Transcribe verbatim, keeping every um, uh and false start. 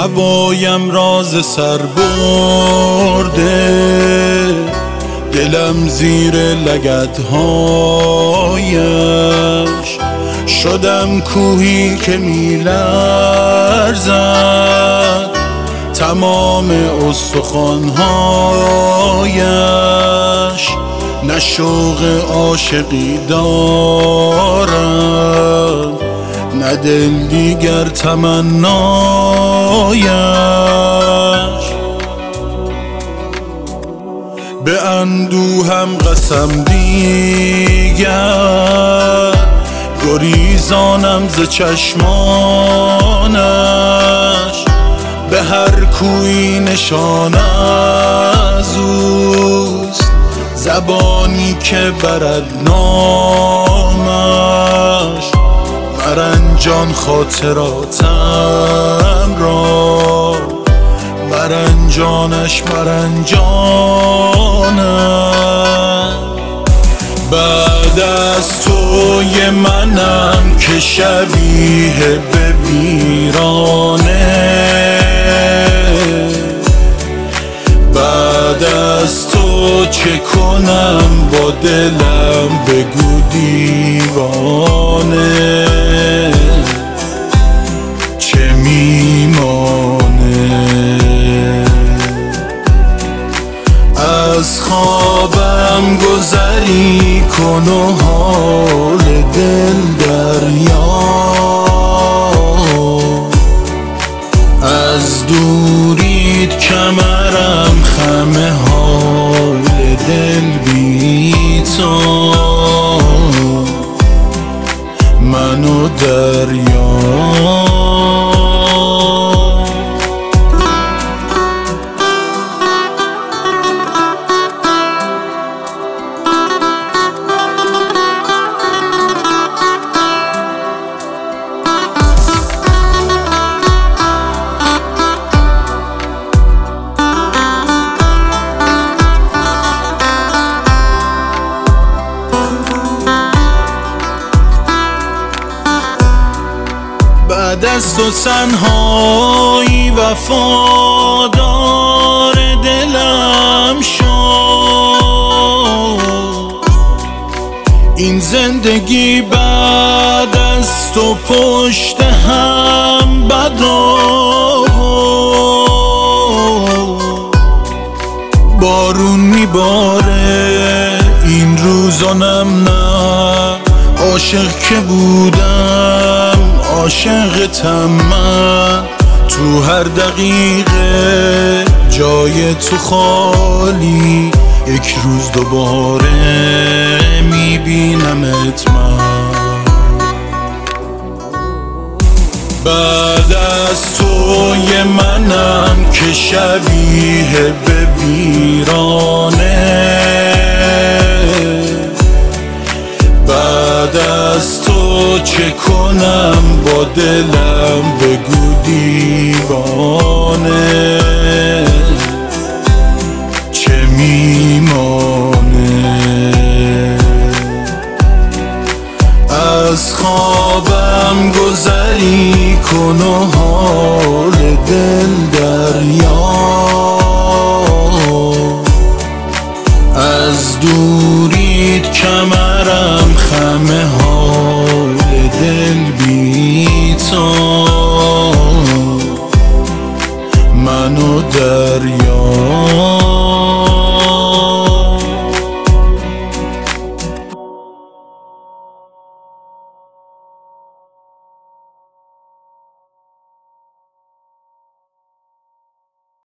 هوایم راز سر برده، دلم زیر لگدهایش شدم کوهی که می لرزد، تمام استخوانهایش نه شوق عاشقی دارم نه دل دیگر تمنایش. به اندوهم قسم دیگر گریزانم ز چشمانش، به هر کوی نشان از اوست، زبانی که برد نامش. مرنجان خاطراتم را، مرنجانش مرنجانم. بعد از توی منم که شبیه به ویرانه، بعد از تو چه کنم با دلم بگو دیوانه، چه میمانه. از خوابم گذری کن و حال دل دریا، از دوریت کمرم خم حال دل بی تو، من و دریا. بعد از تو تنهایی وفادار دلم شد، این زندگی بعد از تو پشت هم بد و بارون میباره این روزانم، نه عاشق که بودم عاشقتم من. تو هر دقیقه جای تو خالی، یک روز دوباره میبینمت من. بعد از توی منم که شبیه به ویرانه، بعد از تو چه کنم با دلم بگو دیوانه، چه میمانه. از خوابم گذری کن و حال دل دریا، از دوریت کمرم خم حال دل بی تو، من و دریا.